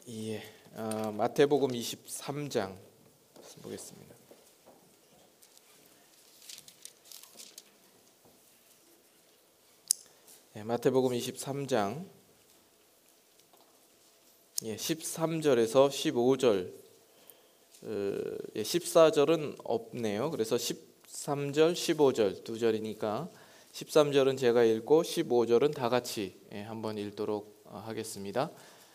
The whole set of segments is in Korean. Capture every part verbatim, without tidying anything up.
예, 어, 마태복음 이십삼 장 보겠습니다. 예, 마태복음 이십삼 장 예, 십삼 절에서 십오 절, 어, 예, 십사 절은 없네요. 그래서 십삼 절, 십오 절 두 절이니까 십삼 절은 제가 읽고 십오 절은 다 같이 예, 한번 읽도록 어, 하겠습니다.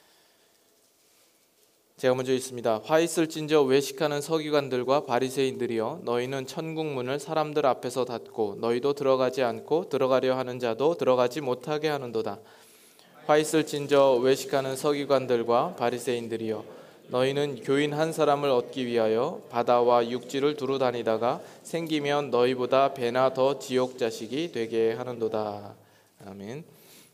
제가 먼저 읽습니다. 화 있을진저 외식하는 서기관들과 바리새인들이여, 너희는 천국 문을 사람들 앞에서 닫고 너희도 들어가지 않고 들어가려 하는 자도 들어가지 못하게 하는도다. 화 있을진저 외식하는 서기관들과 바리새인들이여, 너희는 교인 한 사람을 얻기 위하여 바다와 육지를 두루 다니다가 생기면 너희보다 배나 더 지옥 자식이 되게 하는도다. 아멘.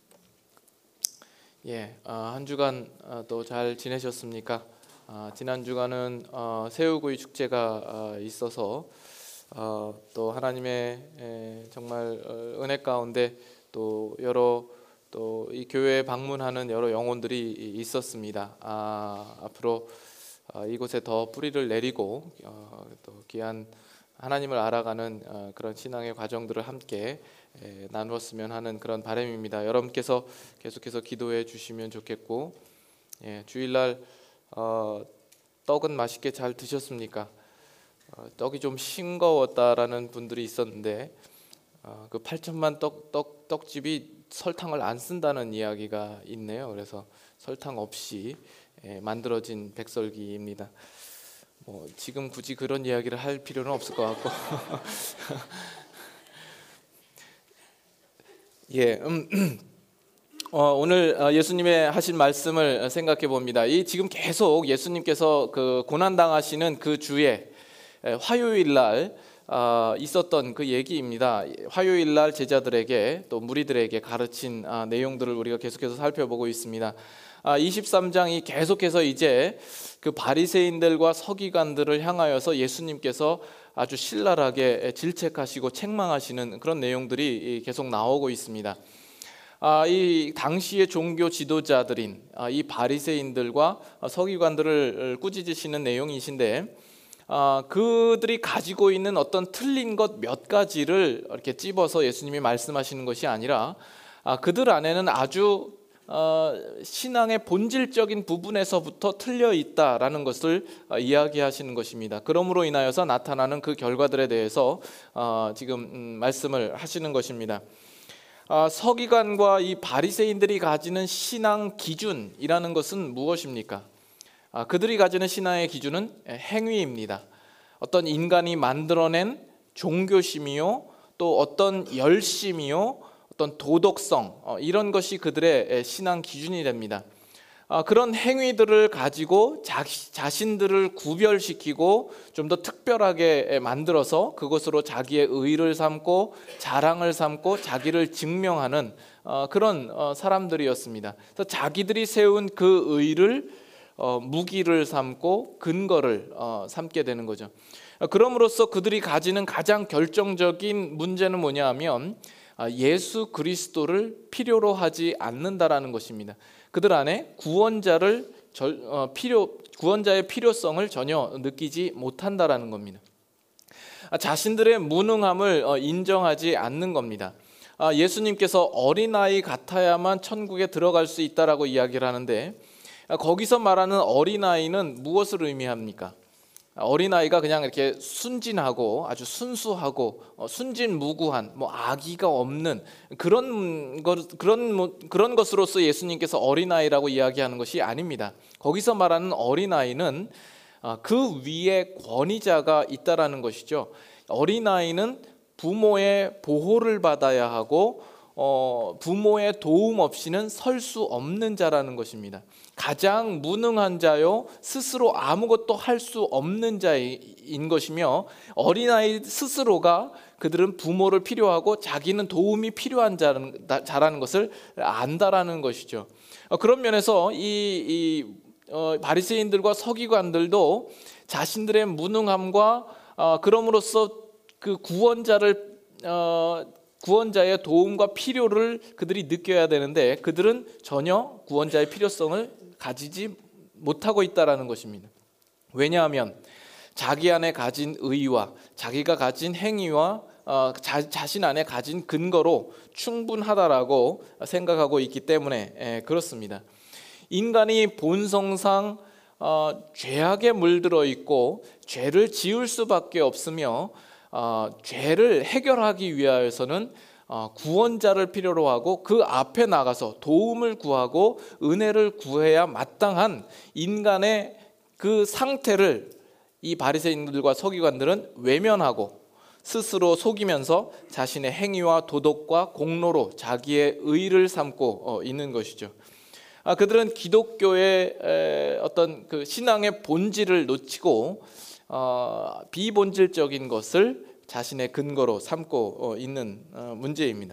예, 어, 한 주간 어, 또 잘 지내셨습니까? 어, 지난 주간은 어, 새우구이 축제가 어, 있어서 어, 또 하나님의 에, 정말 어, 은혜 가운데 또 여러 또 이 교회에 방문하는 여러 영혼들이 있었습니다. 아, 앞으로 어, 이곳에 더 뿌리를 내리고 어, 또 귀한 하나님을 알아가는 어, 그런 신앙의 과정들을 함께 에, 나누었으면 하는 그런 바람입니다. 여러분께서 계속해서 기도해 주시면 좋겠고, 예, 주일날 어, 떡은 맛있게 잘 드셨습니까? 어, 떡이 좀 싱거웠다라는 분들이 있었는데 어, 그 팔천만 떡, 떡, 떡집이 설탕을 안 쓴다는 이야기가 있네요. 그래서 설탕 없이 예, 만들어진 백설기입니다. 뭐 지금 굳이 그런 이야기를 할 필요는 없을 것 같고 예, 음, 어, 오늘 예수님의 하신 말씀을 생각해 봅니다. 이 지금 계속 예수님께서 그 고난 당하시는 그 주에 화요일 날 어, 있었던 그 얘기입니다. 화요일 날 제자들에게 또 무리들에게 가르친 아, 내용들을 우리가 계속해서 살펴보고 있습니다. 아, 이십삼 장이 계속해서 이제 그 바리새인들과 서기관들을 향하여서 예수님께서 아주 신랄하게 질책하시고 책망하시는 그런 내용들이 계속 나오고 있습니다. 아, 이 당시의 종교 지도자들인 아, 이 바리새인들과 서기관들을 꾸짖으시는 내용이신데, 아, 그들이 가지고 있는 어떤 틀린 것 몇 가지를 이렇게 찝어서 예수님이 말씀하시는 것이 아니라 아, 그들 안에는 아주 어, 신앙의 본질적인 부분에서부터 틀려 있다라는 것을 어, 이야기하시는 것입니다. 그러므로 인하여서 나타나는 그 결과들에 대해서 어, 지금 음, 말씀을 하시는 것입니다. 어, 서기관과 이 바리새인들이 가지는 신앙 기준이라는 것은 무엇입니까? 아, 그들이 가지는 신앙의 기준은 행위입니다. 어떤 인간이 만들어낸 종교심이요, 또 어떤 열심이요, 어떤 도덕성, 어, 이런 것이 그들의 신앙 기준이 됩니다. 아, 그런 행위들을 가지고 자, 자신들을 구별시키고 좀 더 특별하게 만들어서 그것으로 자기의 의를 삼고 자랑을 삼고 자기를 증명하는 어, 그런 어, 사람들이었습니다. 그래서 자기들이 세운 그 의를 어, 무기를 삼고 근거를 어, 삼게 되는 거죠. 그럼으로써 그들이 가지는 가장 결정적인 문제는 뭐냐 하면 예수 그리스도를 필요로 하지 않는다라는 것입니다. 그들 안에 구원자를 절, 어, 필요, 구원자의 필요성을 전혀 느끼지 못한다라는 겁니다. 자신들의 무능함을 어, 인정하지 않는 겁니다. 아, 예수님께서 어린아이 같아야만 천국에 들어갈 수 있다라고 이야기를 하는데, 거기서 말하는 어린아이는 무엇을 의미합니까? 어린아이가 그냥 이렇게 순진하고 아주 순수하고 순진무구한 뭐 아기가 없는 그런 것, 그런 뭐 그런 것으로서 예수님께서 어린아이라고 이야기하는 것이 아닙니다. 거기서 말하는 어린아이는 그 위에 권위자가 있다라는 것이죠. 어린아이는 부모의 보호를 받아야 하고 어, 부모의 도움 없이는 설 수 없는 자라는 것입니다. 가장 무능한 자요, 스스로 아무것도 할 수 없는 자인 것이며, 어린아이 스스로가 그들은 부모를 필요하고 자기는 도움이 필요한 자라는, 자라는 것을 안다라는 것이죠. 어, 그런 면에서 이, 이 어, 바리새인들과 서기관들도 자신들의 무능함과 어, 그럼으로써 그 구원자를 어, 구원자의 도움과 필요를 그들이 느껴야 되는데, 그들은 전혀 구원자의 필요성을 가지지 못하고 있다라는 것입니다. 왜냐하면 자기 안에 가진 의와 자기가 가진 행위와 어, 자, 자신 안에 가진 근거로 충분하다라고 생각하고 있기 때문에 에, 그렇습니다. 인간이 본성상 어, 죄악에 물들어 있고 죄를 지을 수밖에 없으며 어, 죄를 해결하기 위하여서는 어, 구원자를 필요로 하고 그 앞에 나가서 도움을 구하고 은혜를 구해야 마땅한 인간의 그 상태를 이 바리새인들과 서기관들은 외면하고 스스로 속이면서 자신의 행위와 도덕과 공로로 자기의 의를 삼고 있는 것이죠. 아, 그들은 기독교의 어떤 그 신앙의 본질을 놓치고 어, 비본질적인 것을 자신의 근거로 삼고 있는 문제입니다.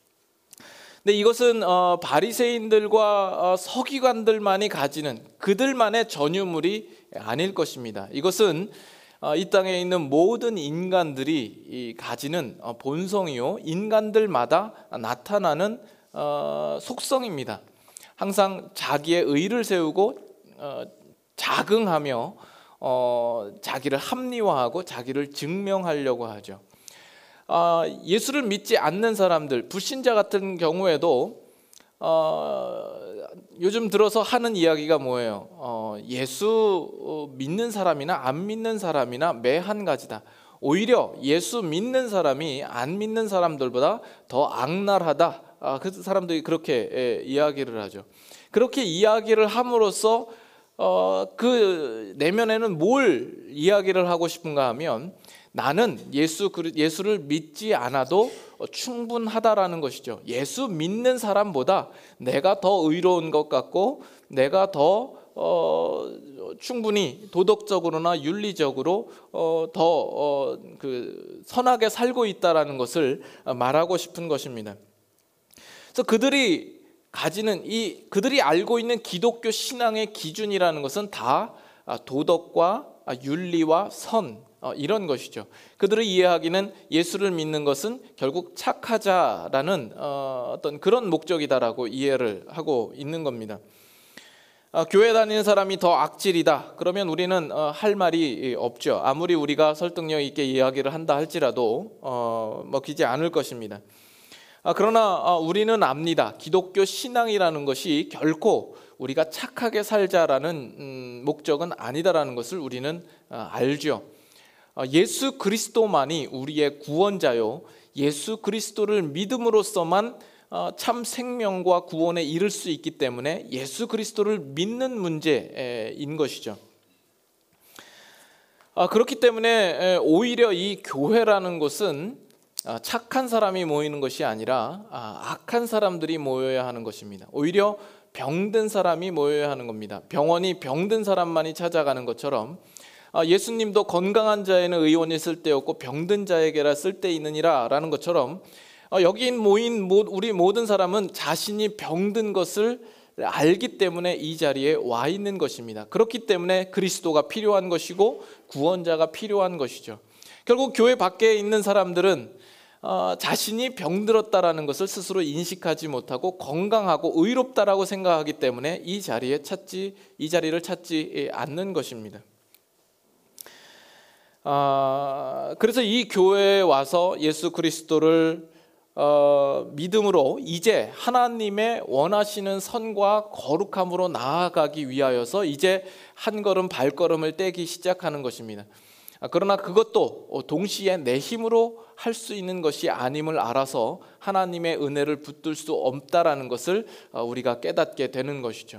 근데 이것은 어, 바리새인들과 어, 서기관들만이 가지는 그들만의 전유물이 아닐 것입니다. 이것은 어, 이 땅에 있는 모든 인간들이 이, 가지는 어, 본성이요 인간들마다 나타나는 어, 속성입니다. 항상 자기의 의를 세우고 어, 자긍하며 어, 자기를 합리화하고 자기를 증명하려고 하죠. 어, 예수를 믿지 않는 사람들, 불신자 같은 경우에도 어, 요즘 들어서 하는 이야기가 뭐예요? 어, 예수 믿는 사람이나 안 믿는 사람이나 매 한 가지다. 오히려 예수 믿는 사람이 안 믿는 사람들보다 더 악랄하다. 아, 그 사람들이 그렇게 예, 이야기를 하죠. 그렇게 이야기를 함으로써 어, 그 내면에는 뭘 이야기를 하고 싶은가 하면 나는 예수, 예수를 믿지 않아도 충분하다라는 것이죠. 예수 믿는 사람보다 내가 더 의로운 것 같고 내가 더 어, 충분히 도덕적으로나 윤리적으로 어, 더 어, 그 선하게 살고 있다라는 것을 말하고 싶은 것입니다. 그래서 그들이 가지는 이 그들이 알고 있는 기독교 신앙의 기준이라는 것은 다 도덕과 윤리와 선 이런 것이죠. 그들의 이해하기는 예수를 믿는 것은 결국 착하자라는 어떤 그런 목적이다라고 이해를 하고 있는 겁니다. 교회 다니는 사람이 더 악질이다 그러면 우리는 할 말이 없죠. 아무리 우리가 설득력 있게 이야기를 한다 할지라도 먹히지 않을 것입니다. 그러나 우리는 압니다. 기독교 신앙이라는 것이 결코 우리가 착하게 살자라는 목적은 아니다라는 것을 우리는 알죠. 예수 그리스도만이 우리의 구원자요, 예수 그리스도를 믿음으로써만 참 생명과 구원에 이를 수 있기 때문에 예수 그리스도를 믿는 문제인 것이죠. 그렇기 때문에 오히려 이 교회라는 곳은 착한 사람이 모이는 것이 아니라 악한 사람들이 모여야 하는 것입니다. 오히려 병든 사람이 모여야 하는 겁니다. 병원이 병든 사람만이 찾아가는 것처럼 예수님도 건강한 자에는 의원이 쓸데없고 병든 자에게라 쓸데있느니라 라는 것처럼 여기 모인 우리 모든 사람은 자신이 병든 것을 알기 때문에 이 자리에 와 있는 것입니다. 그렇기 때문에 그리스도가 필요한 것이고 구원자가 필요한 것이죠. 결국 교회 밖에 있는 사람들은 어, 자신이 병들었다라는 것을 스스로 인식하지 못하고 건강하고 의롭다라고 생각하기 때문에 이 자리에 찾지 이 자리를 찾지 않는 것입니다. 어, 그래서 이 교회에 와서 예수 그리스도를 어, 믿음으로 이제 하나님의 원하시는 선과 거룩함으로 나아가기 위하여서 이제 한 걸음 발걸음을 떼기 시작하는 것입니다. 그러나 그것도 동시에 내 힘으로 할 수 있는 것이 아님을 알아서 하나님의 은혜를 붙들 수 없다라는 것을 우리가 깨닫게 되는 것이죠.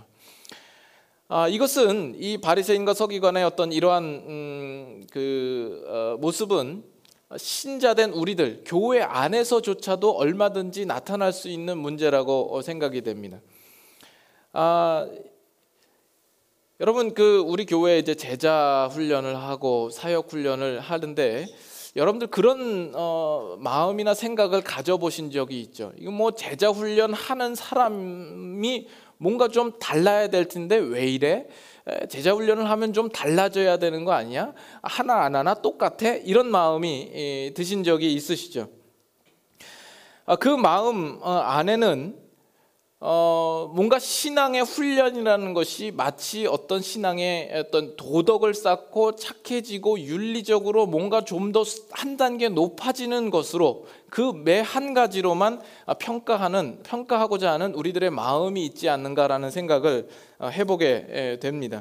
이것은 이 바리새인과 서기관의 어떤 이러한 음, 그 모습은 신자된 우리들 교회 안에서조차도 얼마든지 나타날 수 있는 문제라고 생각이 됩니다. 아, 여러분 그 우리 교회에 이제 제자 훈련을 하고 사역 훈련을 하는데 여러분들 그런 어, 마음이나 생각을 가져보신 적이 있죠. 이거 뭐 제자 훈련 하는 사람이 뭔가 좀 달라야 될 텐데 왜 이래? 제자 훈련을 하면 좀 달라져야 되는 거 아니야? 하나 안 하나 똑같아? 이런 마음이 드신 적이 있으시죠? 그 마음 안에는 어, 뭔가 신앙의 훈련이라는 것이 마치 어떤 신앙의 어떤 도덕을 쌓고 착해지고 윤리적으로 뭔가 좀 더 한 단계 높아지는 것으로 그 매 한 가지로만 평가하는 평가하고자 하는 우리들의 마음이 있지 않는가라는 생각을 해보게 됩니다.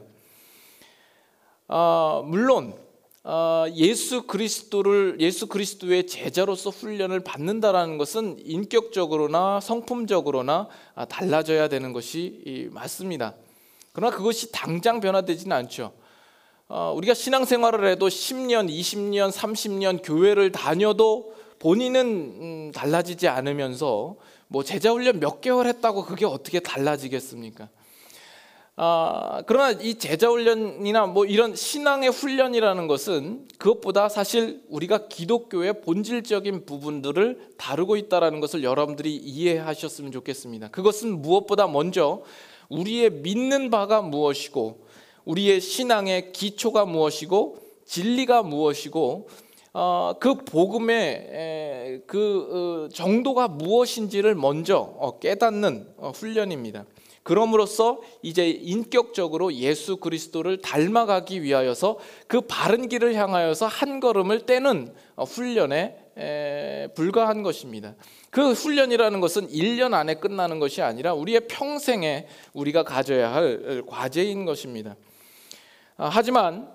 어, 물론 어, 예수 그리스도를 예수 그리스도의 제자로서 훈련을 받는다라는 것은 인격적으로나 성품적으로나 달라져야 되는 것이 맞습니다. 그러나 그것이 당장 변화되지는 않죠. 어, 우리가 신앙생활을 해도 십 년, 이십 년, 삼십 년 교회를 다녀도 본인은 음, 달라지지 않으면서 뭐 제자 훈련 몇 개월 했다고 그게 어떻게 달라지겠습니까? 아, 그러나 이 제자 훈련이나 뭐 이런 신앙의 훈련이라는 것은 그것보다 사실 우리가 기독교의 본질적인 부분들을 다루고 있다는 것을 여러분들이 이해하셨으면 좋겠습니다. 그것은 무엇보다 먼저 우리의 믿는 바가 무엇이고 우리의 신앙의 기초가 무엇이고 진리가 무엇이고 어, 그 복음의 그 정도가 무엇인지를 먼저 깨닫는 훈련입니다. 그럼으로써 이제 인격적으로 예수 그리스도를 닮아가기 위하여서 그 바른 길을 향하여서 한 걸음을 떼는 훈련에 불과한 것입니다. 그 훈련이라는 것은 일 년 안에 끝나는 것이 아니라 우리의 평생에 우리가 가져야 할 과제인 것입니다. 하지만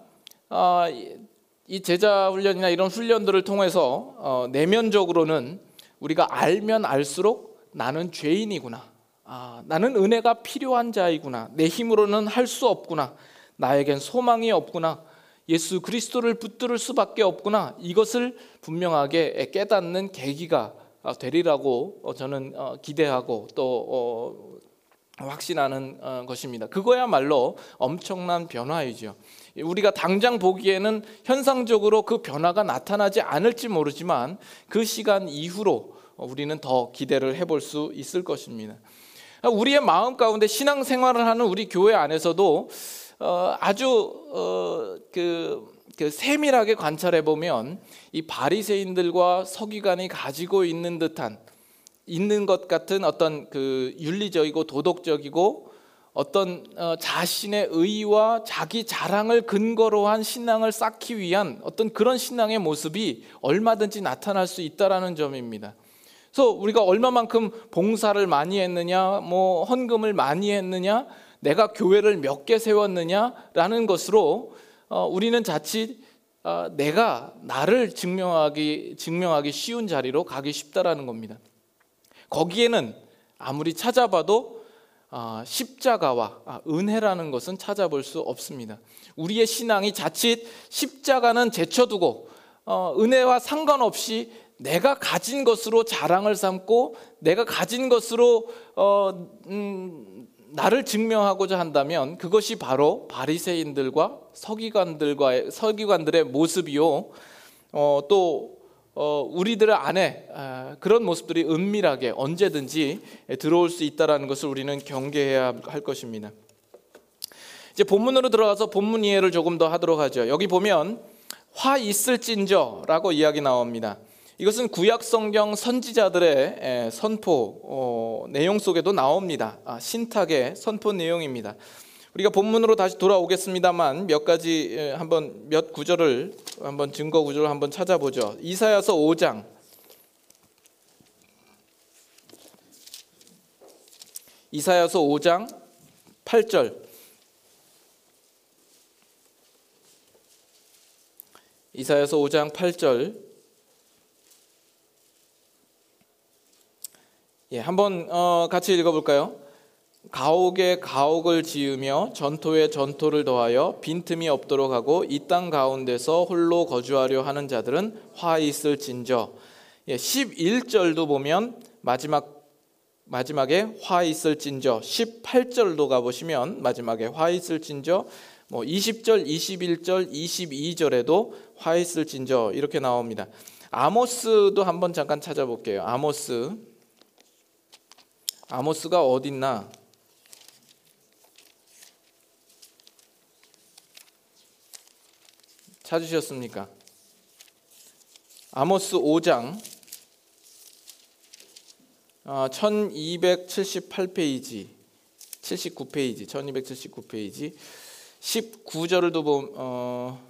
이 제자 훈련이나 이런 훈련들을 통해서 내면적으로는 우리가 알면 알수록 나는 죄인이구나, 아, 나는 은혜가 필요한 자이구나, 내 힘으로는 할 수 없구나, 나에겐 소망이 없구나, 예수 그리스도를 붙들 수밖에 없구나, 이것을 분명하게 깨닫는 계기가 되리라고 저는 기대하고 또 확신하는 것입니다. 그거야말로 엄청난 변화이죠. 우리가 당장 보기에는 현상적으로 그 변화가 나타나지 않을지 모르지만 그 시간 이후로 우리는 더 기대를 해볼 수 있을 것입니다. 우리의 마음 가운데 신앙생활을 하는 우리 교회 안에서도 아주 그, 그 세밀하게 관찰해 보면 이 바리새인들과 서기관이 가지고 있는 듯한 있는 것 같은 어떤 그 윤리적이고 도덕적이고 어떤 자신의 의와 자기 자랑을 근거로 한 신앙을 쌓기 위한 어떤 그런 신앙의 모습이 얼마든지 나타날 수 있다라는 점입니다. 그래서 우리가 얼마만큼 봉사를 많이 했느냐, 뭐 헌금을 많이 했느냐, 내가 교회를 몇 개 세웠느냐라는 것으로 우리는 자칫 내가 나를 증명하기 증명하기 쉬운 자리로 가기 쉽다라는 겁니다. 거기에는 아무리 찾아봐도 십자가와 은혜라는 것은 찾아볼 수 없습니다. 우리의 신앙이 자칫 십자가는 제쳐두고 은혜와 상관없이 내가 가진 것으로 자랑을 삼고 내가 가진 것으로 어, 음, 나를 증명하고자 한다면 그것이 바로 바리새인들과 서기관들과의 서기관들의 모습이요, 어, 또 어, 우리들 안에 아, 그런 모습들이 은밀하게 언제든지 들어올 수 있다라는 것을 우리는 경계해야 할 것입니다. 이제 본문으로 들어가서 본문 이해를 조금 더 하도록 하죠. 여기 보면 화 있을진저라고 이야기 나옵니다. 이것은 구약 성경 선지자들의 선포 어, 내용 속에도 나옵니다. 아, 신탁의 선포 내용입니다. 우리가 본문으로 다시 돌아오겠습니다만 몇 가지 한번 몇 구절을 한번 증거 구절을 한번 찾아보죠. 이사야서 오 장 이사야서 오 장 팔 절 이사야서 오 장 팔 절 예, 한번 어, 같이 읽어볼까요? 가옥에 가옥을 지으며 전토에 전토를 더하여 빈틈이 없도록 하고 이 땅 가운데서 홀로 거주하려 하는 자들은 화 있을진저. 예, 십일 절도 보면 마지막 마지막에 화 있을진저. 십팔 절도 가보시면 마지막에 화 있을진저. 뭐 이십 절, 이십일 절, 이십이 절에도 화 있을진저 이렇게 나옵니다. 아모스도 한번 잠깐 찾아볼게요. 아모스. 아모스가 어딨나? 찾으셨습니까? 아모스 오 장 어, 천이백칠십팔 페이지, 칠십구 페이지, 천이백칠십구 페이지 십구 절을 보면 어,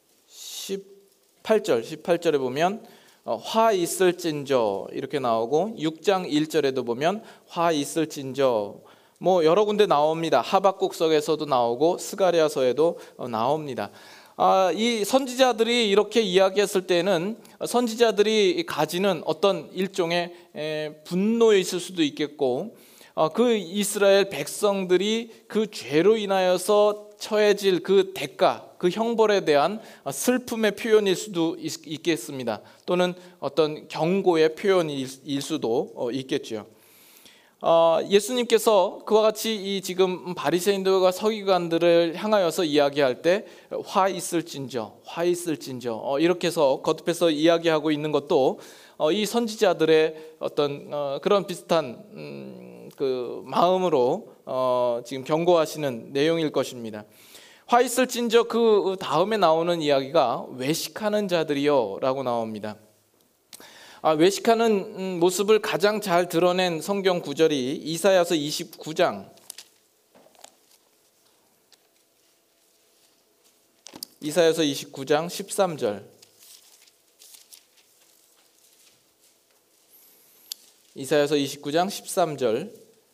십팔 절, 십팔 절에 보면 어, 화 있을진저 이렇게 나오고 육 장 일 절에도 보면 화 있을진저 뭐 여러 군데 나옵니다. 하박국서에서도 나오고 스가랴서에도 어, 나옵니다. 아, 이 선지자들이 이렇게 이야기했을 때는 선지자들이 가지는 어떤 일종의 에, 분노에 있을 수도 있겠고 어, 그 이스라엘 백성들이 그 죄로 인하여서 처해질 그 대가, 그 형벌에 대한 슬픔의 표현일 수도 있, 있겠습니다. 또는 어떤 경고의 표현일 수도 어, 있겠죠. 어, 예수님께서 그와 같이 이 지금 바리새인들과 서기관들을 향하여서 이야기할 때 화 있을진저, 화 있을진저 어, 이렇게 해서 거듭해서 이야기하고 있는 것도 어, 이 선지자들의 어떤 어, 그런 비슷한 음, 그 마음으로 어, 지금 경고하시는 내용일 것입니다. 화 있을진저 그 다음에 나오는 이야기가 외식하는 자들이요 라고 나옵니다. 아, 외식하는 모습을 가장 잘 드러낸 성경 구절이 이사야서 이십구 장 이사야서 이십구 장 십삼 절 이사야서 이십구 장 십삼 절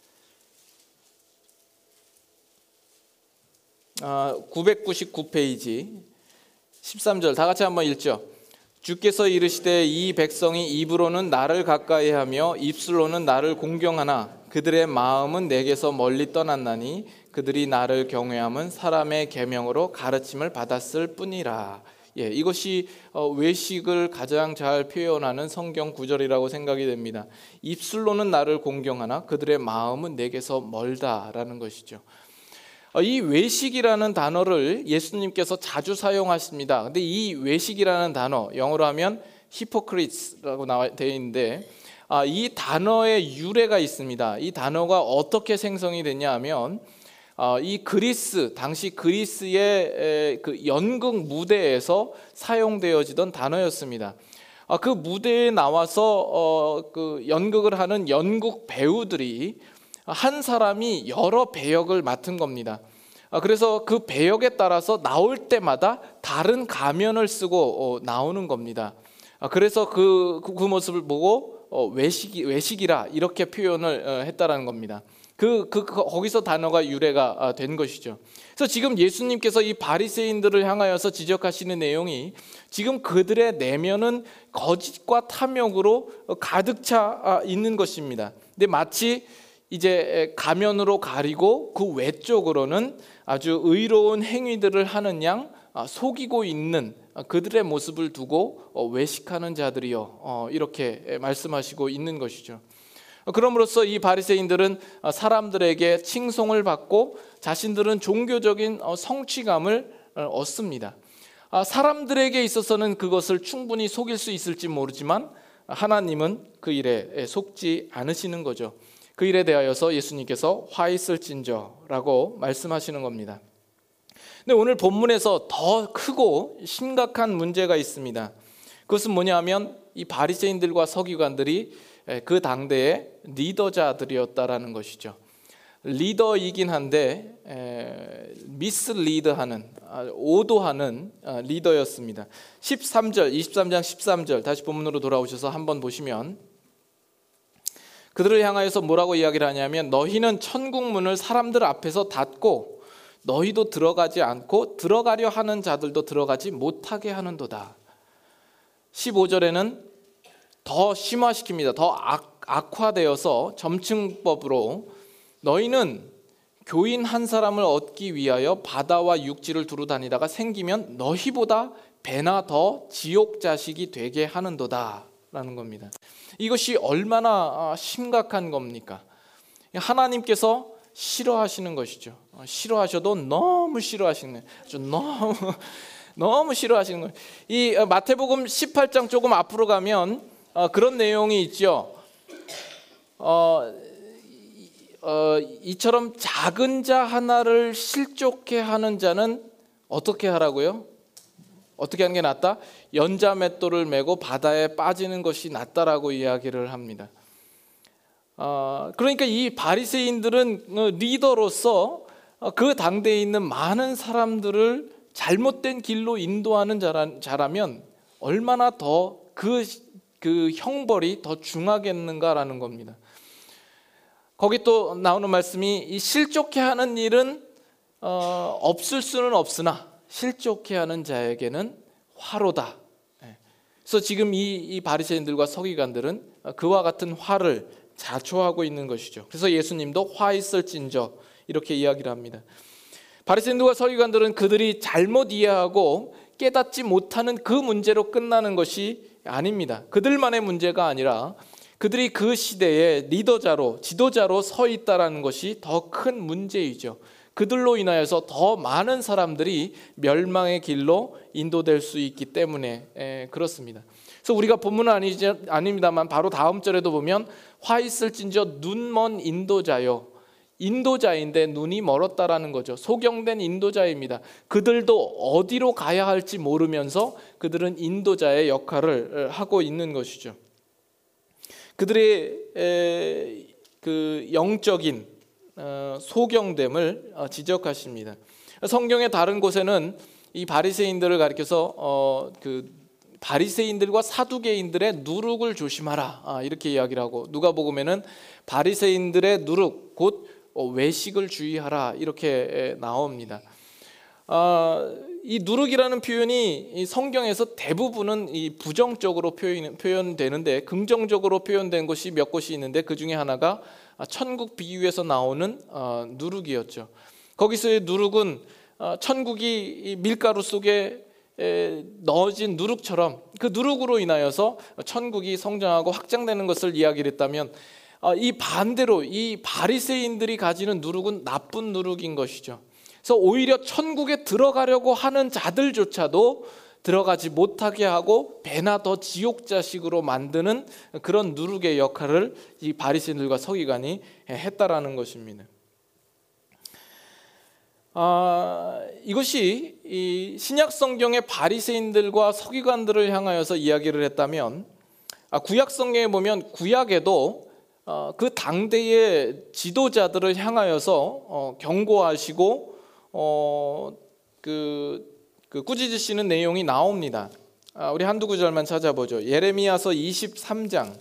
아, 구백구십구 페이지 십삼 절 다 같이 한번 읽죠. 주께서 이르시되 이 백성이 입으로는 나를 가까이하며 입술로는 나를 공경하나 그들의 마음은 내게서 멀리 떠났나니 그들이 나를 경외함은 사람의 계명으로 가르침을 받았을 뿐이라. 예, 이것이 외식을 가장 잘 표현하는 성경 구절이라고 생각이 됩니다. 입술로는 나를 공경하나 그들의 마음은 내게서 멀다라는 것이죠. 이 외식이라는 단어를 예수님께서 자주 사용하십니다. 근데 이 외식이라는 단어, 영어로 하면 hypocrite라고 되어 있는데 아, 이 단어의 유래가 있습니다. 이 단어가 어떻게 생성이 됐냐 하면 아, 이 그리스, 당시 그리스의 그 연극 무대에서 사용되어지던 단어였습니다. 아, 그 무대에 나와서 어, 그 연극을 하는 연극 배우들이 한 사람이 여러 배역을 맡은 겁니다. 그래서 그 배역에 따라서 나올 때마다 다른 가면을 쓰고 나오는 겁니다. 그래서 그, 그 모습을 보고 외식, 외식이라 이렇게 표현을 했다라는 겁니다. 그, 그 거기서 단어가 유래가 된 것이죠. 그래서 지금 예수님께서 이 바리새인들을 향하여서 지적하시는 내용이 지금 그들의 내면은 거짓과 탐욕으로 가득 차 있는 것입니다. 근데 마치 이제 가면으로 가리고 그 외쪽으로는 아주 의로운 행위들을 하는 양 속이고 있는 그들의 모습을 두고 외식하는 자들이요 이렇게 말씀하시고 있는 것이죠. 그럼으로써 이 바리새인들은 사람들에게 칭송을 받고 자신들은 종교적인 성취감을 얻습니다. 사람들에게 있어서는 그것을 충분히 속일 수 있을지 모르지만 하나님은 그 일에 속지 않으시는 거죠. 그 일에 대하여서 예수님께서 화 있을진저라고 말씀하시는 겁니다. 근데 오늘 본문에서 더 크고 심각한 문제가 있습니다. 그것은 뭐냐면 이 바리새인들과 서기관들이 그 당대의 리더자들이었다라는 것이죠. 리더이긴 한데 미스리드하는, 오도하는 리더였습니다. 십삼 절, 이십삼 장 십삼 절 다시 본문으로 돌아오셔서 한번 보시면 그들을 향하여서 뭐라고 이야기를 하냐면 너희는 천국 문을 사람들 앞에서 닫고 너희도 들어가지 않고 들어가려 하는 자들도 들어가지 못하게 하는도다. 십오 절에는 더 심화시킵니다. 더 악, 악화되어서 점층법으로 너희는 교인 한 사람을 얻기 위하여 바다와 육지를 두루 다니다가 생기면 너희보다 배나 더 지옥 자식이 되게 하는도다 라는 겁니다. 이것이 얼마나 심각한 겁니까? 하나님께서 싫어하시는 것이죠. 싫어하셔도 너무 싫어하시는 거예요. 너무 너무 싫어하시는 거예요. 이 마태복음 십팔 장 조금 앞으로 가면 그런 내용이 있죠. 어, 어, 이처럼 작은 자 하나를 실족해 하는 자는 어떻게 하라고요? 어떻게 하는 게 낫다? 연자맷돌을 메고 바다에 빠지는 것이 낫다라고 이야기를 합니다. 어, 그러니까 이 바리새인들은 리더로서 그 당대에 있는 많은 사람들을 잘못된 길로 인도하는 자라, 자라면 얼마나 더 그 그 형벌이 더 중하겠는가라는 겁니다. 거기 또 나오는 말씀이 이 실족해 하는 일은 어, 없을 수는 없으나 실족해 하는 자에게는 화로다. 그래서 지금 이, 이 바리새인들과 서기관들은 그와 같은 화를 자초하고 있는 것이죠. 그래서 예수님도 화 있을진저 이렇게 이야기를 합니다. 바리새인들과 서기관들은 그들이 잘못 이해하고 깨닫지 못하는 그 문제로 끝나는 것이 아닙니다. 그들만의 문제가 아니라 그들이 그 시대의 리더자로 지도자로 서 있다라는 것이 더 큰 문제이죠. 그들로 인하여서 더 많은 사람들이 멸망의 길로 인도될 수 있기 때문에 에, 그렇습니다. 그래서 우리가 본문은 아니지, 아닙니다만 바로 다음 절에도 보면 화 있을진저 눈먼 인도자요. 인도자인데 눈이 멀었다라는 거죠. 소경된 인도자입니다. 그들도 어디로 가야 할지 모르면서 그들은 인도자의 역할을 하고 있는 것이죠. 그들의 에, 그 영적인 어, 소경됨을 어, 지적하십니다. 성경의 다른 곳에는 이 바리새인들을 가리켜서 어, 그 바리새인들과 사두개인들의 누룩을 조심하라 아, 이렇게 이야기를 하고, 누가복음에는 바리새인들의 누룩 곧 외식을 주의하라 이렇게 나옵니다. 아, 이 누룩이라는 표현이 이 성경에서 대부분은 이 부정적으로 표현, 표현되는데 긍정적으로 표현된 곳이 몇 곳이 있는데 그 중에 하나가 천국 비유에서 나오는 어, 누룩이었죠. 거기서의 누룩은 어, 천국이 밀가루 속에 에, 넣어진 누룩처럼 그 누룩으로 인하여서 천국이 성장하고 확장되는 것을 이야기를 했다면, 어, 이 반대로 이 바리새인들이 가지는 누룩은 나쁜 누룩인 것이죠. 그래서 오히려 천국에 들어가려고 하는 자들조차도 들어가지 못하게 하고 배나 더 지옥 자식으로 만드는 그런 누룩의 역할을 이 바리새인들과 서기관이 했다라는 것입니다. 아, 이것이 이 신약 성경의 바리새인들과 서기관들을 향하여서 이야기를 했다면, 아, 구약 성경에 보면 구약에도 어, 그 당대의 지도자들을 향하여서 어, 경고하시고 어, 그, 그 꾸짖으시는 내용이 나옵니다. 아, 우리 한두 구절만 찾아보죠. 예레미야서 이십삼 장.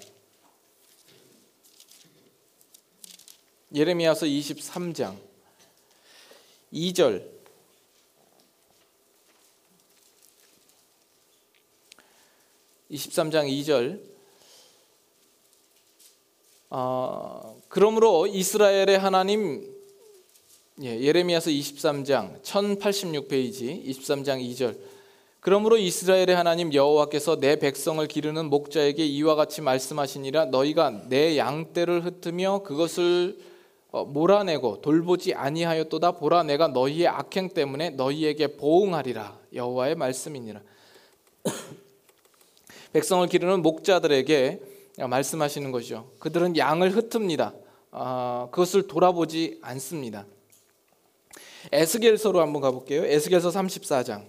예레미야서 이십삼 장 이 절. 이십삼 장 이 절. 어, 그러므로 이스라엘의 하나님, 예, 예레미야서 이십삼 장 천팔십육 페이지 이십삼 장 이 절. 그러므로 이스라엘의 하나님 여호와께서 내 백성을 기르는 목자에게 이와 같이 말씀하시니라. 너희가 내 양떼를 흩으며 그것을 몰아내고 돌보지 아니하였도다. 보라, 내가 너희의 악행 때문에 너희에게 보응하리라. 여호와의 말씀이니라. 백성을 기르는 목자들에게 말씀하시는 것이죠. 그들은 양을 흩습니다. 아, 그것을 돌아보지 않습니다. 에스겔서로 한번 가볼게요. 에스겔서 삼십사 장.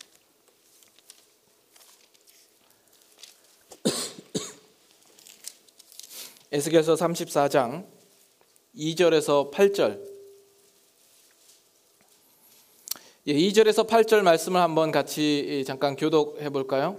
에스겔서 삼십사 장 이 절에서 팔 절. 예, 이 절에서 팔 절 말씀을 한번 같이 잠깐 교독해 볼까요?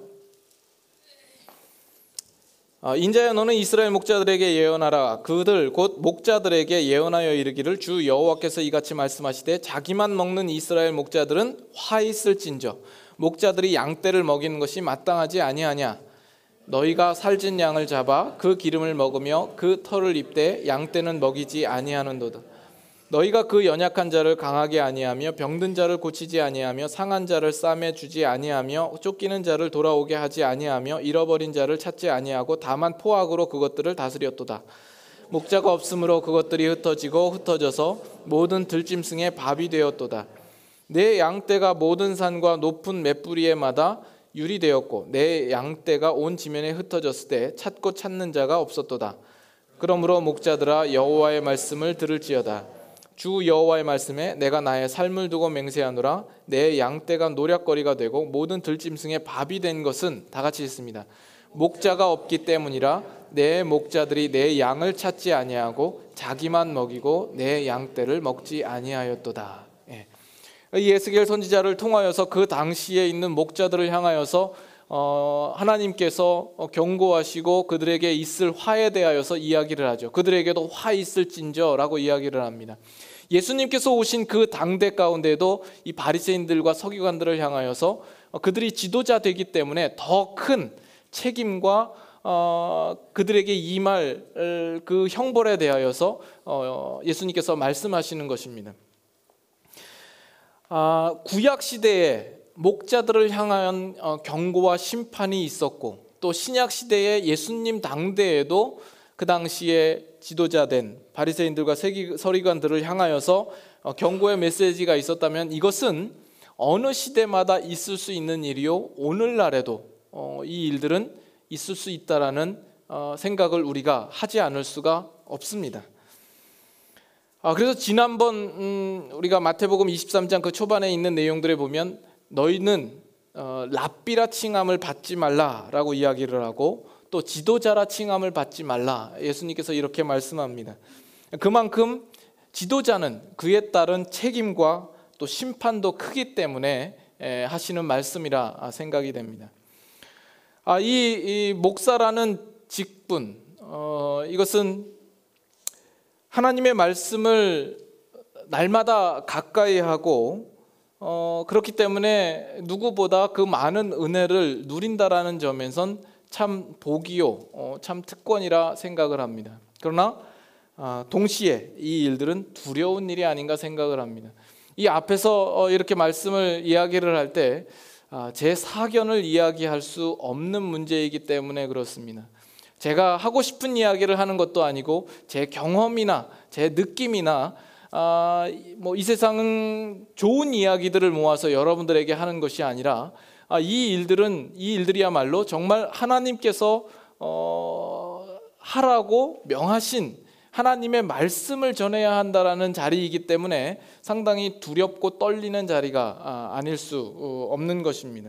인자야, 너는 이스라엘 목자들에게 예언하라. 그들 곧 목자들에게 예언하여 이르기를, 주 여호와께서 이같이 말씀하시되, 자기만 먹는 이스라엘 목자들은 화 있을진저 목자들이 양떼를 먹이는 것이 마땅하지 아니하냐. 너희가 살진 양을 잡아 그 기름을 먹으며 그 털을 입되 양떼는 먹이지 아니하는도다. 너희가 그 연약한 자를 강하게 아니하며 병든 자를 고치지 아니하며 상한 자를 싸매 주지 아니하며 쫓기는 자를 돌아오게 하지 아니하며 잃어버린 자를 찾지 아니하고 다만 포악으로 그것들을 다스렸도다. 목자가 없으므로 그것들이 흩어지고 흩어져서 모든 들짐승의 밥이 되었도다. 내 양떼가 모든 산과 높은 맷뿌리에마다 유리되었고 내 양떼가 온 지면에 흩어졌을 때 찾고 찾는 자가 없었도다. 그러므로 목자들아, 여호와의 말씀을 들을지어다. 주 여호와의 말씀에 내가 나의 삶을 두고 맹세하노라. 내 양떼가 노략거리가 되고 모든 들짐승의 밥이 된 것은, 다 같이 있습니다. 목자가 없기 때문이라. 내 목자들이 내 양을 찾지 아니하고 자기만 먹이고 내 양떼를 먹지 아니하였도다. 예. 이 에스겔 선지자를 통하여서 그 당시에 있는 목자들을 향하여서 어, 하나님께서 경고하시고 그들에게 있을 화에 대하여서 이야기를 하죠. 그들에게도 화 있을진저라고 이야기를 합니다. 예수님께서 오신 그 당대 가운데도 이 바리새인들과 서기관들을 향하여서 그들이 지도자 되기 때문에 더 큰 책임과 어, 그들에게 임할 그 형벌에 대하여서 어, 예수님께서 말씀하시는 것입니다. 아, 구약 시대에 목자들을 향한 어, 경고와 심판이 있었고, 또 신약 시대에 예수님 당대에도 그 당시에 지도자된 바리새인들과 서기관들을 향하여서 어, 경고의 메시지가 있었다면, 이것은 어느 시대마다 있을 수 있는 일이요 오늘날에도 어, 이 일들은 있을 수 있다라는 어, 생각을 우리가 하지 않을 수가 없습니다. 아, 그래서 지난번 음, 우리가 마태복음 이십삼 장 그 초반에 있는 내용들에 보면 너희는 어, 랍비라 칭함을 받지 말라라고 이야기를 하고, 또 지도자라 칭함을 받지 말라, 예수님께서 이렇게 말씀합니다. 그만큼 지도자는 그에 따른 책임과 또 심판도 크기 때문에 에, 하시는 말씀이라 생각이 됩니다. 아, 이, 이 목사라는 직분, 어, 이것은 하나님의 말씀을 날마다 가까이 하고 어, 그렇기 때문에 누구보다 그 많은 은혜를 누린다라는 점에선 참 복이요, 어, 참 특권이라 생각을 합니다. 그러나 아, 동시에 이 일들은 두려운 일이 아닌가 생각을 합니다. 이 앞에서 어, 이렇게 말씀을 이야기를 할 때 아, 제 사견을 이야기할 수 없는 문제이기 때문에 그렇습니다. 제가 하고 싶은 이야기를 하는 것도 아니고 제 경험이나 제 느낌이나 아, 뭐 이 세상은 좋은 이야기들을 모아서 여러분들에게 하는 것이 아니라 아, 이 일들은 이 일들이야말로 정말 하나님께서 어, 하라고 명하신 하나님의 말씀을 전해야 한다라는 자리이기 때문에 상당히 두렵고 떨리는 자리가 아닐 수 없는 것입니다.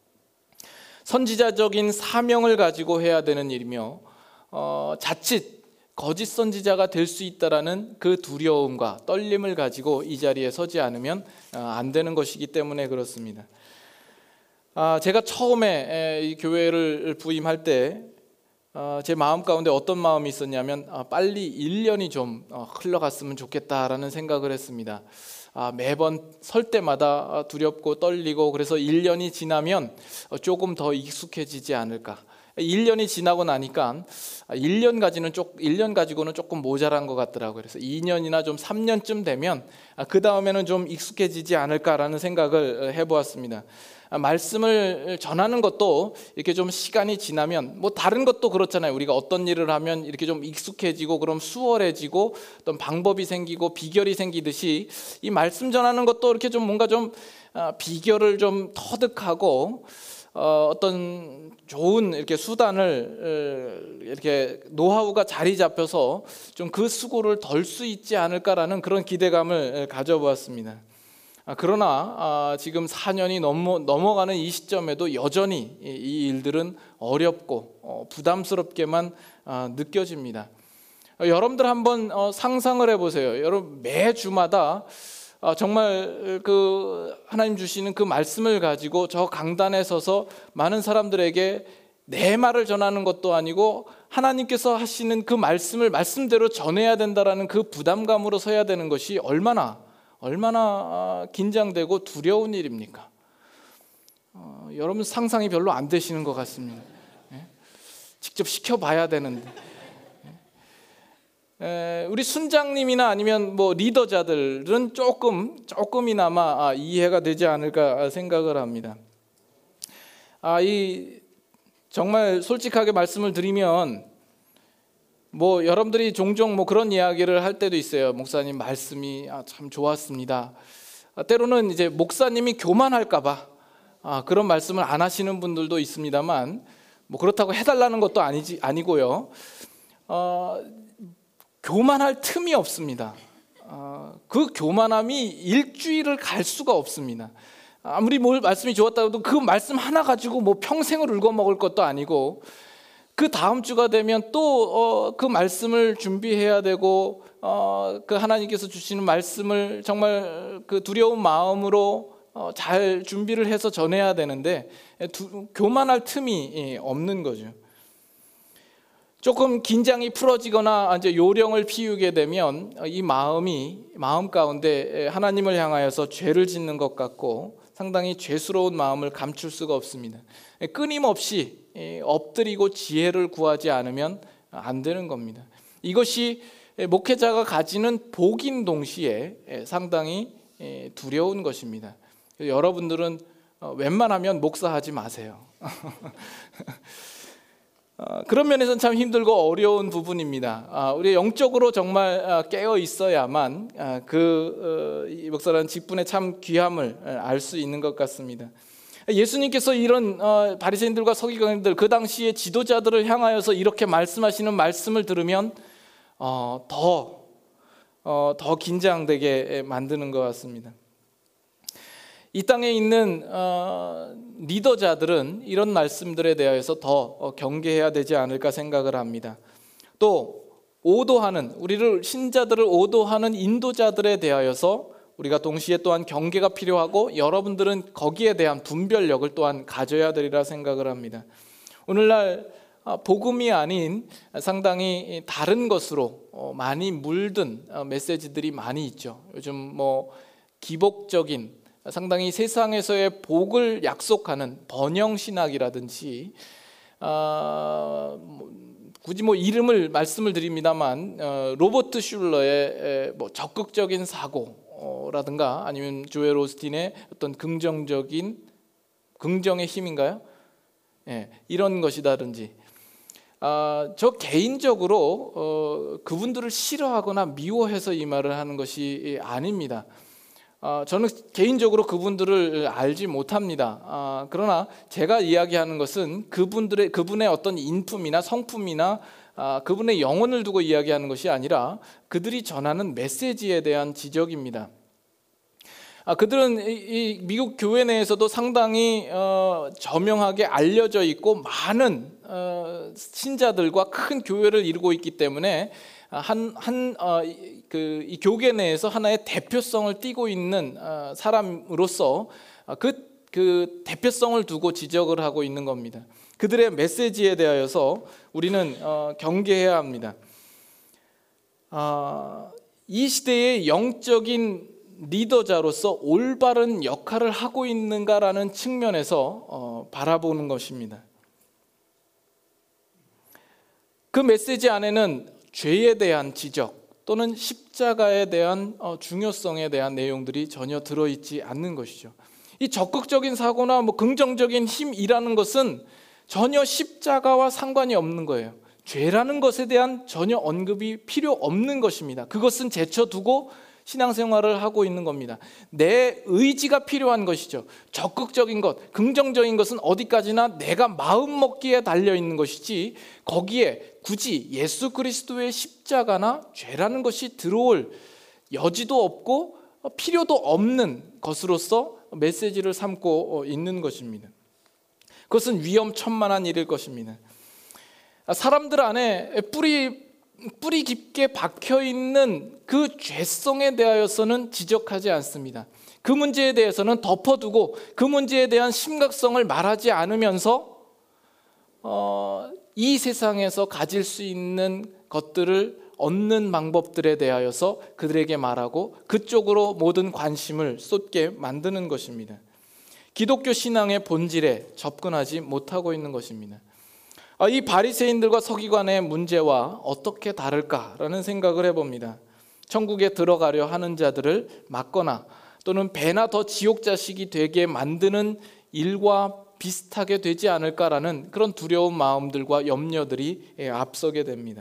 선지자적인 사명을 가지고 해야 되는 일이며 어, 자칫 거짓 선지자가 될 수 있다라는 그 두려움과 떨림을 가지고 이 자리에 서지 않으면 안 되는 것이기 때문에 그렇습니다. 아, 제가 처음에 이 교회를 부임할 때 제 마음 가운데 어떤 마음이 있었냐면 빨리 일 년이 좀 흘러갔으면 좋겠다라는 생각을 했습니다. 매번 설 때마다 두렵고 떨리고, 그래서 일 년이 지나면 조금 더 익숙해지지 않을까. 일 년이 지나고 나니까 일 년 가지는 쪽 일 년 가지고는 조금 모자란 것 같더라고요. 그래서 이 년이나 좀 삼 년쯤 되면 그 다음에는 좀 익숙해지지 않을까라는 생각을 해보았습니다. 말씀을 전하는 것도 이렇게 좀 시간이 지나면, 뭐 다른 것도 그렇잖아요. 우리가 어떤 일을 하면 이렇게 좀 익숙해지고 그럼 수월해지고 어떤 방법이 생기고 비결이 생기듯이 이 말씀 전하는 것도 이렇게 좀 뭔가 좀 비결을 좀 터득하고 어, 어떤 좋은 이렇게 수단을 이렇게 노하우가 자리 잡혀서 좀 그 수고를 덜 수 있지 않을까라는 그런 기대감을 가져보았습니다. 그러나 지금 사 년이 넘어, 넘어가는 이 시점에도 여전히 이 일들은 어렵고 부담스럽게만 느껴집니다. 여러분들 한번 상상을 해보세요. 여러분 매주마다 정말 그 하나님 주시는 그 말씀을 가지고 저 강단에 서서 많은 사람들에게 내 말을 전하는 것도 아니고 하나님께서 하시는 그 말씀을 말씀대로 전해야 된다라는 그 부담감으로 서야 되는 것이 얼마나 얼마나 긴장되고 두려운 일입니까? 어, 여러분 상상이 별로 안 되시는 것 같습니다. 예? 직접 시켜봐야 되는데. 에, 우리 순장님이나 아니면 뭐 리더자들은 조금 조금이나마 아, 이해가 되지 않을까 생각을 합니다. 아, 이 정말 솔직하게 말씀을 드리면. 뭐 여러분들이 종종 뭐 그런 이야기를 할 때도 있어요. 목사님 말씀이 아, 참 좋았습니다. 아, 때로는 이제 목사님이 교만할까봐 아, 그런 말씀을 안 하시는 분들도 있습니다만, 뭐 그렇다고 해달라는 것도 아니지 아니고요. 어, 교만할 틈이 없습니다. 어, 그 교만함이 일주일을 갈 수가 없습니다. 아무리 뭘 말씀이 좋았다고 해도 그 말씀 하나 가지고 뭐 평생을 울고 먹을 것도 아니고, 그 다음 주가 되면 또 그 말씀을 준비해야 되고 어, 그 하나님께서 주시는 말씀을 정말 그 두려운 마음으로 어, 잘 준비를 해서 전해야 되는데 두, 교만할 틈이 없는 거죠. 조금 긴장이 풀어지거나 이제 요령을 피우게 되면 이 마음이 마음 가운데 하나님을 향하여서 죄를 짓는 것 같고 상당히 죄스러운 마음을 감출 수가 없습니다. 끊임없이 엎드리고 지혜를 구하지 않으면 안 되는 겁니다. 이것이 목회자가 가지는 복인 동시에 상당히 두려운 것입니다. 여러분들은 웬만하면 목사하지 마세요. 그런 면에서는 참 힘들고 어려운 부분입니다. 우리 영적으로 정말 깨어 있어야만 그 목사라는 직분의 참 귀함을 알 수 있는 것 같습니다. 예수님께서 이런 바리새인들과 서기관들, 그 당시의 지도자들을 향하여서 이렇게 말씀하시는 말씀을 들으면 더, 더 긴장되게 만드는 것 같습니다. 이 땅에 있는 어, 리더자들은 이런 말씀들에 대해서 더 경계해야 되지 않을까 생각을 합니다. 또 오도하는, 우리를 신자들을 오도하는 인도자들에 대하여서 우리가 동시에 또한 경계가 필요하고 여러분들은 거기에 대한 분별력을 또한 가져야 되리라 생각을 합니다. 오늘날 복음이 아닌 상당히 다른 것으로 많이 물든 메시지들이 많이 있죠. 요즘 뭐 기복적인 상당히 세상에서의 복을 약속하는 번영신학이라든지 어, 굳이 뭐 이름을 말씀을 드립니다만 어, 로버트 슐러의 뭐 적극적인 사고라든가 아니면 조엘 오스틴의 어떤 긍정적인 긍정의 힘인가요? 예, 이런 것이다든지 아, 저 개인적으로 어, 그분들을 싫어하거나 미워해서 이 말을 하는 것이 아닙니다. 어, 저는 개인적으로 그분들을 알지 못합니다. 어, 그러나 제가 이야기하는 것은 그분들의 그분의 어떤 인품이나 성품이나 어, 그분의 영혼을 두고 이야기하는 것이 아니라 그들이 전하는 메시지에 대한 지적입니다. 아, 그들은 이, 이 미국 교회 내에서도 상당히 어, 저명하게 알려져 있고 많은 어, 신자들과 큰 교회를 이루고 있기 때문에 한 한 어, 그 이 교계 내에서 하나의 대표성을 띠고 있는 어, 사람으로서 그, 그 대표성을 두고 지적을 하고 있는 겁니다. 그들의 메시지에 대하여서 우리는 어, 경계해야 합니다. 어, 이 시대의 영적인 리더자로서 올바른 역할을 하고 있는가라는 측면에서 어, 바라보는 것입니다. 그 메시지 안에는 죄에 대한 지적 또는 십자가에 대한 중요성에 대한 내용들이 전혀 들어있지 않는 것이죠. 이 적극적인 사고나 뭐 긍정적인 힘이라는 것은 전혀 십자가와 상관이 없는 거예요. 죄라는 것에 대한 전혀 언급이 필요 없는 것입니다. 그것은 제쳐두고 신앙생활을 하고 있는 겁니다. 내 의지가 필요한 것이죠. 적극적인 것, 긍정적인 것은 어디까지나 내가 마음 먹기에 달려있는 것이지 거기에 굳이 예수 그리스도의 십자가나 죄라는 것이 들어올 여지도 없고 필요도 없는 것으로서 메시지를 삼고 있는 것입니다. 그것은 위험천만한 일일 것입니다. 사람들 안에 뿌리 뿌리 깊게 박혀있는 그 죄성에 대하여서는 지적하지 않습니다. 그 문제에 대해서는 덮어두고 그 문제에 대한 심각성을 말하지 않으면서 어, 이 세상에서 가질 수 있는 것들을 얻는 방법들에 대하여서 그들에게 말하고 그쪽으로 모든 관심을 쏟게 만드는 것입니다. 기독교 신앙의 본질에 접근하지 못하고 있는 것입니다. 이 바리새인들과 서기관의 문제와 어떻게 다를까라는 생각을 해봅니다. 천국에 들어가려 하는 자들을 막거나 또는 배나 더 지옥 자식이 되게 만드는 일과 비슷하게 되지 않을까라는 그런 두려운 마음들과 염려들이 앞서게 됩니다.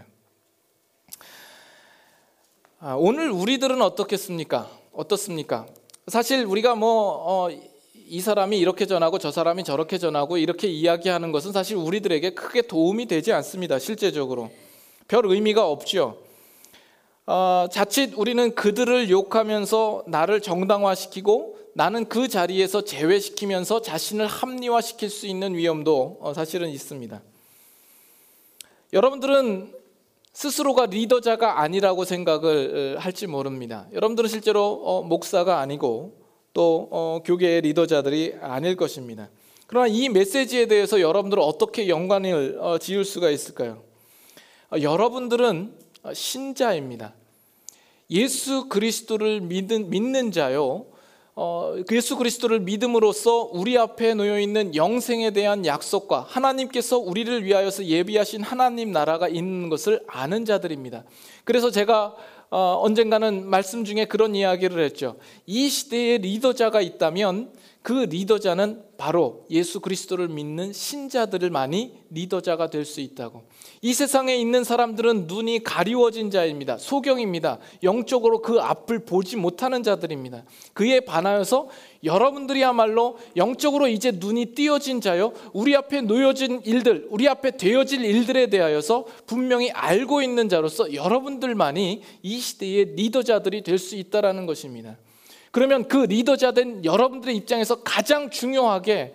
오늘 우리들은 어떻겠습니까? 어떻습니까? 사실 우리가 뭐 어, 이 사람이 이렇게 전하고 저 사람이 저렇게 전하고 이렇게 이야기하는 것은 사실 우리들에게 크게 도움이 되지 않습니다. 실제적으로 별 의미가 없죠. 어, 자칫 우리는 그들을 욕하면서 나를 정당화시키고 나는 그 자리에서 제외시키면서 자신을 합리화시킬 수 있는 위험도 어, 사실은 있습니다. 여러분들은 스스로가 리더자가 아니라고 생각을 할지 모릅니다. 여러분들은 실제로 어, 목사가 아니고 또 어, 교계의 리더자들이 아닐 것입니다. 그러나 이 메시지에 대해서 여러분들은 어떻게 연관을 어, 지을 수가 있을까요? 어, 여러분들은 신자입니다. 예수 그리스도를 믿는, 믿는 자요. 어, 예수 그리스도를 믿음으로써 우리 앞에 놓여 있는 영생에 대한 약속과 하나님께서 우리를 위하여서 예비하신 하나님 나라가 있는 것을 아는 자들입니다. 그래서 제가 어, 언젠가는 말씀 중에 그런 이야기를 했죠. 이 시대에 리더자가 있다면 그 리더자는 바로 예수 그리스도를 믿는 신자들만이 리더자가 될 수 있다고. 이 세상에 있는 사람들은 눈이 가리워진 자입니다. 소경입니다. 영적으로 그 앞을 보지 못하는 자들입니다. 그에 반하여서 여러분들이야말로 영적으로 이제 눈이 띄어진 자요, 우리 앞에 놓여진 일들, 우리 앞에 되어질 일들에 대하여서 분명히 알고 있는 자로서 여러분들만이 이 시대의 리더자들이 될 수 있다는 것입니다. 그러면 그 리더자된 여러분들의 입장에서 가장 중요하게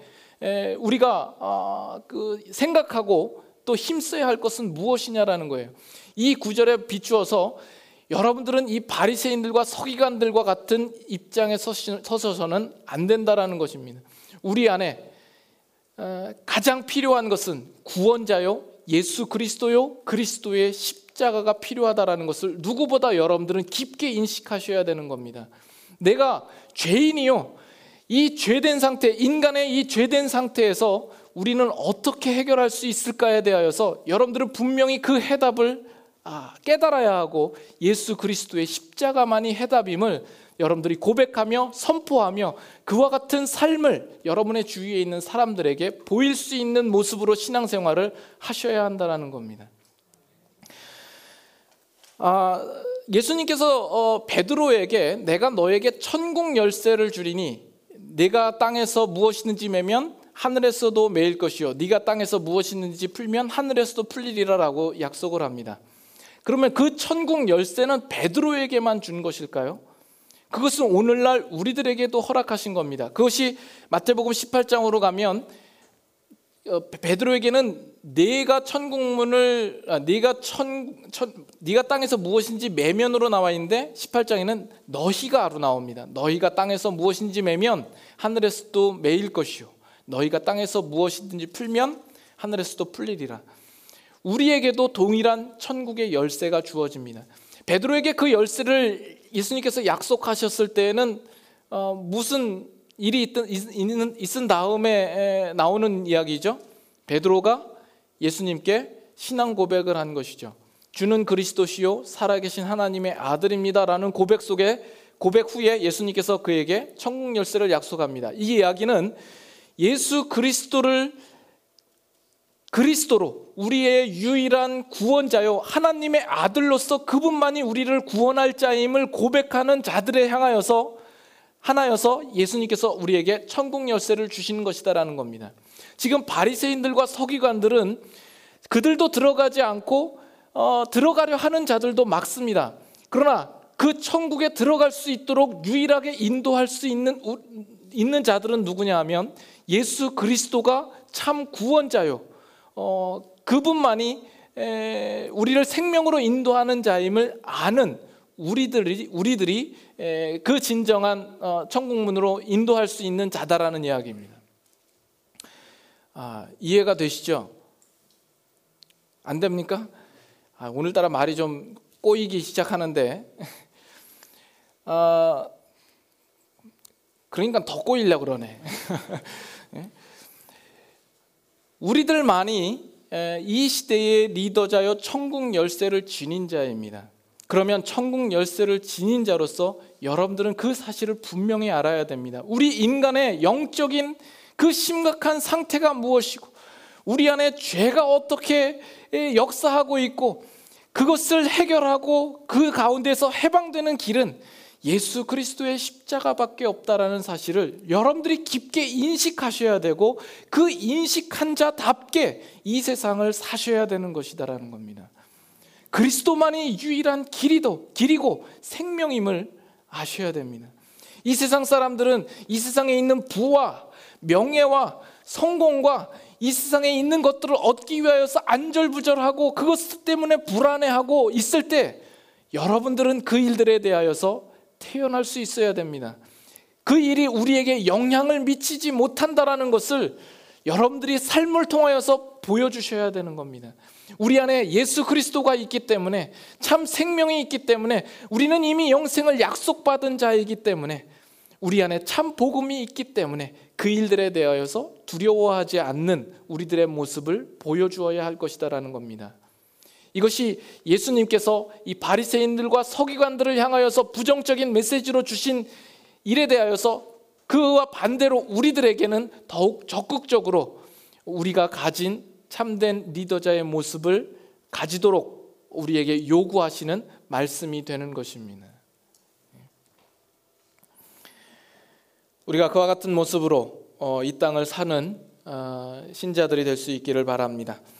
우리가 생각하고 또 힘써야 할 것은 무엇이냐라는 거예요. 이 구절에 비추어서 여러분들은 이 바리새인들과 서기관들과 같은 입장에 서서는 안 된다라는 것입니다. 우리 안에 가장 필요한 것은 구원자요, 예수 그리스도요, 그리스도의 십자가가 필요하다라는 것을 누구보다 여러분들은 깊게 인식하셔야 되는 겁니다. 내가 죄인이요, 이 죄된 상태, 인간의 이 죄된 상태에서 우리는 어떻게 해결할 수 있을까에 대하여서 여러분들은 분명히 그 해답을 깨달아야 하고 예수 그리스도의 십자가만이 해답임을 여러분들이 고백하며 선포하며 그와 같은 삶을 여러분의 주위에 있는 사람들에게 보일 수 있는 모습으로 신앙생활을 하셔야 한다는 겁니다. 아, 예수님께서 어, 베드로에게 내가 너에게 천국 열쇠를 주리니 네가 땅에서 무엇이든지 매면 하늘에서도 매일 것이요 네가 땅에서 무엇이든지 풀면 하늘에서도 풀리리라라고 약속을 합니다. 그러면 그 천국 열쇠는 베드로에게만 준 것일까요? 그것은 오늘날 우리들에게도 허락하신 겁니다. 그것이 마태복음 십팔 장으로 가면 베드로에게는 네가 천국문을 아, 네가 천, 천 네가 땅에서 무엇인지 매면으로 나와 있는데 십팔 장에는 너희가로 나옵니다. 너희가 땅에서 무엇인지 매면 하늘에서도 매일 것이요 너희가 땅에서 무엇이든지 풀면 하늘에서도 풀리리라. 우리에게도 동일한 천국의 열쇠가 주어집니다. 베드로에게 그 열쇠를 예수님께서 약속하셨을 때에는 어, 무슨 일이 있든, 있은, 있은 다음에 나오는 이야기죠. 베드로가 예수님께 신앙 고백을 한 것이죠. 주는 그리스도시요 살아계신 하나님의 아들입니다 라는 고백 속에 고백 후에 예수님께서 그에게 천국 열쇠를 약속합니다. 이 이야기는 예수 그리스도를 그리스도로 우리의 유일한 구원자요 하나님의 아들로서 그분만이 우리를 구원할 자임을 고백하는 자들에 향하여서 하나여서 예수님께서 우리에게 천국 열쇠를 주시는 것이다라는 겁니다. 지금 바리새인들과 서기관들은 그들도 들어가지 않고 어, 들어가려 하는 자들도 많습니다. 그러나 그 천국에 들어갈 수 있도록 유일하게 인도할 수 있는, 있는 자들은 누구냐 하면 예수 그리스도가 참 구원자요 어, 그분만이 에, 우리를 생명으로 인도하는 자임을 아는 우리들이, 우리들이 에, 그 진정한 어, 천국문으로 인도할 수 있는 자다라는 이야기입니다. 아, 이해가 되시죠? 안 됩니까? 아, 오늘따라 말이 좀 꼬이기 시작하는데 아, 그러니까 더 꼬이려고 그러네. 우리들만이 이 시대의 리더자여 천국 열쇠를 지닌 자입니다. 그러면 천국 열쇠를 지닌 자로서 여러분들은 그 사실을 분명히 알아야 됩니다. 우리 인간의 영적인 그 심각한 상태가 무엇이고 우리 안에 죄가 어떻게 역사하고 있고 그것을 해결하고 그 가운데서 해방되는 길은 예수 그리스도의 십자가밖에 없다라는 사실을 여러분들이 깊게 인식하셔야 되고 그 인식한 자답게 이 세상을 사셔야 되는 것이다라는 겁니다. 그리스도만이 유일한 길이도, 길이고 생명임을 아셔야 됩니다. 이 세상 사람들은 이 세상에 있는 부와 명예와 성공과 이 세상에 있는 것들을 얻기 위하여서 안절부절하고 그것 때문에 불안해하고 있을 때 여러분들은 그 일들에 대하여서 태어날 수 있어야 됩니다. 그 일이 우리에게 영향을 미치지 못한다라는 것을 여러분들이 삶을 통하여서 보여주셔야 되는 겁니다. 우리 안에 예수 그리스도가 있기 때문에, 참 생명이 있기 때문에, 우리는 이미 영생을 약속받은 자이기 때문에, 우리 안에 참 복음이 있기 때문에 그 일들에 대하여서 두려워하지 않는 우리들의 모습을 보여주어야 할 것이다라는 겁니다. 이것이 예수님께서 이 바리새인들과 서기관들을 향하여서 부정적인 메시지로 주신 일에 대하여서 그와 반대로 우리들에게는 더욱 적극적으로 우리가 가진 참된 리더자의 모습을 가지도록 우리에게 요구하시는 말씀이 되는 것입니다. 우리가 그와 같은 모습으로 이 땅을 사는 신자들이 될 수 있기를 바랍니다.